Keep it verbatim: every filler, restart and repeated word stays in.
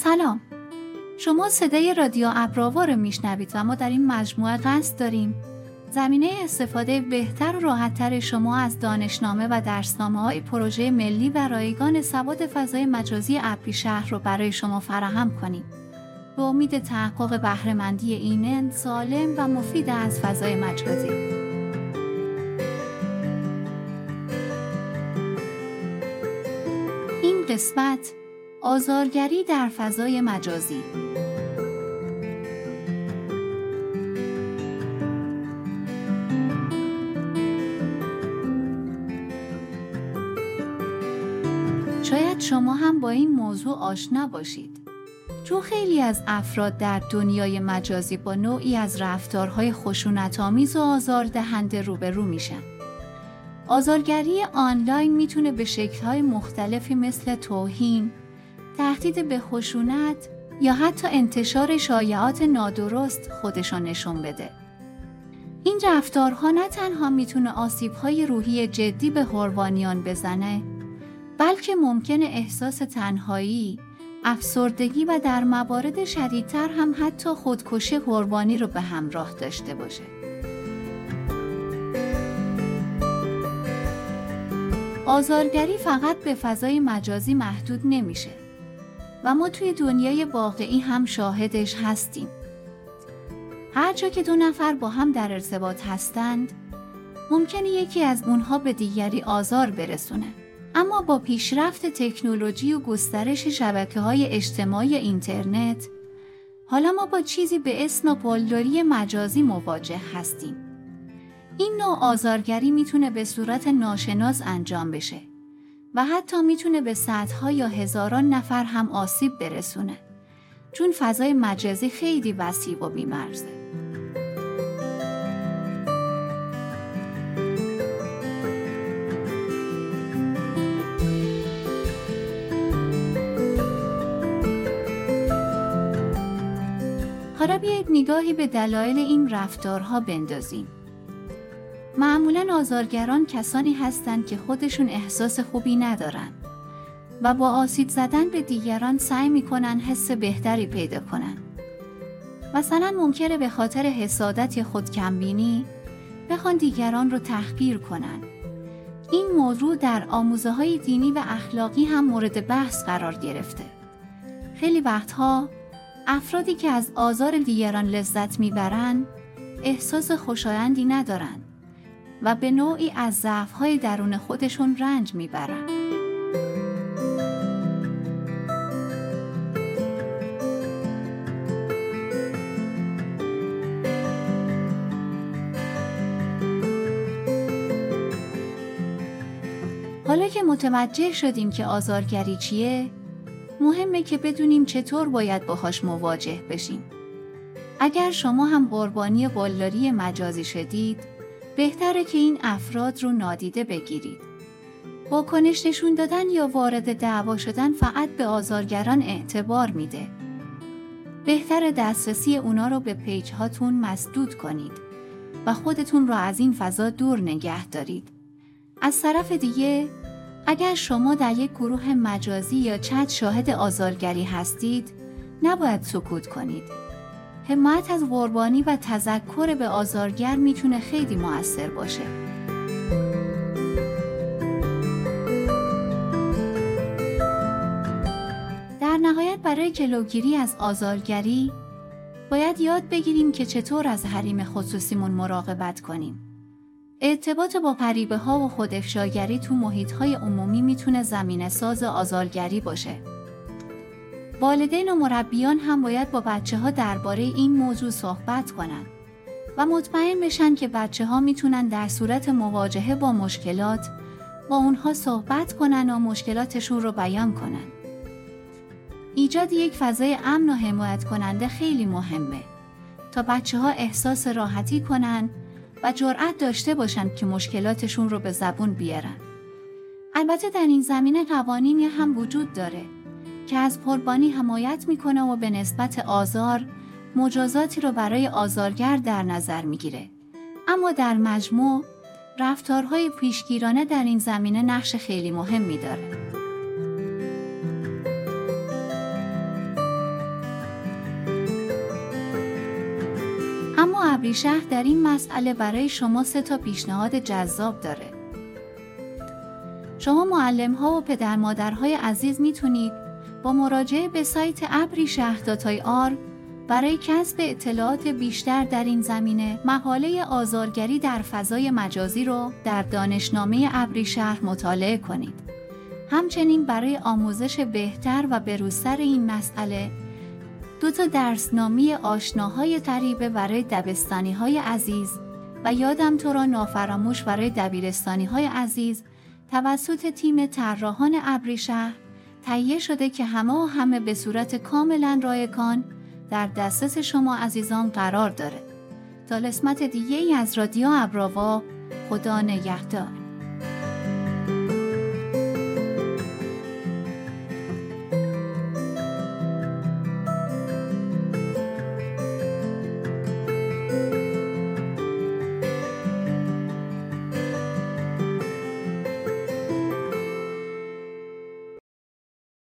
سلام، شما صدای رادیو ابرآوا رو میشنوید و ما در این مجموعه قصد داریم زمینه استفاده بهتر و راحت‌تر شما از دانشنامه و درسنامه‌های پروژه ملی و رایگان سواد فضای مجازی ابریشهر رو برای شما فراهم کنیم به امید تحقق بهره‌مندی ایمن، سالم و مفید از فضای مجازی. این قسمت آزارگری در فضای مجازی. شاید شما هم با این موضوع آشنا باشید، چون خیلی از افراد در دنیای مجازی با نوعی از رفتارهای خشونت‌آمیز و آزاردهنده روبرو میشن. آزارگری آنلاین میتونه به شکل‌های مختلفی مثل توهین، تهدید به خشونت یا حتی انتشار شایعات نادرست خودشان نشون بده. این رفتارها نه تنها میتونه آسیب‌های روحی جدی به حروانیان بزنه، بلکه ممکنه احساس تنهایی، افسردگی و در موارد شدیدتر هم حتی خودکشی حروانی رو به همراه داشته باشه. آزارگری فقط به فضای مجازی محدود نمیشه و ما توی دنیای واقعی هم شاهدش هستیم. هر جا که دو نفر با هم در ارتباط هستند، ممکنه یکی از اونها به دیگری آزار برسونه. اما با پیشرفت تکنولوژی و گسترش شبکه‌های اجتماعی اینترنت، حالا ما با چیزی به اسم قلدری مجازی مواجه هستیم. این نوع آزارگری میتونه به صورت ناشناس انجام بشه و حتی میتونه به صدها یا هزاران نفر هم آسیب برسونه، چون فضای مجازی خیلی وسیع و بی‌مرزه. حالا بیایید نگاهی به دلایل این رفتارها بندازیم. معمولاً آزارگران کسانی هستند که خودشون احساس خوبی ندارن و با آسیب زدن به دیگران سعی میکنن حس بهتری پیدا کنن. مثلا ممکنه به خاطر حسادت یا خودکمبینی بخوان دیگران رو تحقیر کنن. این موضوع در آموزه‌های دینی و اخلاقی هم مورد بحث قرار گرفته. خیلی وقتها افرادی که از آزار دیگران لذت میبرن احساس خوشایندی ندارن و به نوعی از ضعف‌های درون خودشون رنج میبرن. حالا که متوجه شدیم که آزارگری چیه، مهمه که بدونیم چطور باید باهاش مواجه بشیم. اگر شما هم قربانی قلدری مجازی شدید، بهتره که این افراد رو نادیده بگیرید. واکنش نشون دادن یا وارد دعوا شدن فقط به آزارگران اعتبار میده. بهتره دسترسی اونا رو به پیج هاتون مسدود کنید و خودتون رو از این فضا دور نگه دارید. از طرف دیگه، اگر شما در یک گروه مجازی یا چت شاهد آزارگری هستید، نباید سکوت کنید. حمایت از قربانی و تذکر به آزارگر میتونه خیلی مؤثر باشه. در نهایت برای جلوگیری از آزارگری، باید یاد بگیریم که چطور از حریم خصوصیمون مراقبت کنیم. ارتباط با غریبه ها و خودافشاگری تو محیط های عمومی میتونه زمینه ساز آزارگری باشه. والدین و مربیان هم باید با بچه ها درباره این موضوع صحبت کنن و مطمئن بشن که بچه ها میتونن در صورت مواجهه با مشکلات با اونها صحبت کنن و مشکلاتشون رو بیان کنن. ایجاد یک فضای امن و حمایت کننده خیلی مهمه تا بچه ها احساس راحتی کنن و جرأت داشته باشن که مشکلاتشون رو به زبون بیارن. البته در این زمینه قوانینی هم وجود داره که از قربانی حمایت میکنه و به نسبت آزار مجازاتی رو برای آزارگر در نظر میگیره. اما در مجموع رفتارهای پیشگیرانه در این زمینه نقش خیلی مهمی داره. ابریشهر در این مسئله برای شما سه تا پیشنهاد جذاب داره. شما معلم‌ها و پدر مادرهای عزیز میتونید با مراجعه به سایت ابریشهر دات آی آر برای کسب اطلاعات بیشتر در این زمینه مقاله آزارگری در فضای مجازی رو در دانشنامه ابریشهر مطالعه کنید. همچنین برای آموزش بهتر و بروزتر این مسئله دو تا درسنامه آشناهای غریبه برای دبستانی‌های عزیز و یادم تو را نافراموش برای دبیرستانی‌های عزیز توسط تیم طراحان ابریشهر تهیه شده که همه و همه به صورت کاملا رایگان در دسترس شما عزیزان قرار داره. تا قسمت دیگه ای از رادیو ابرآوا، خدا نگهدار.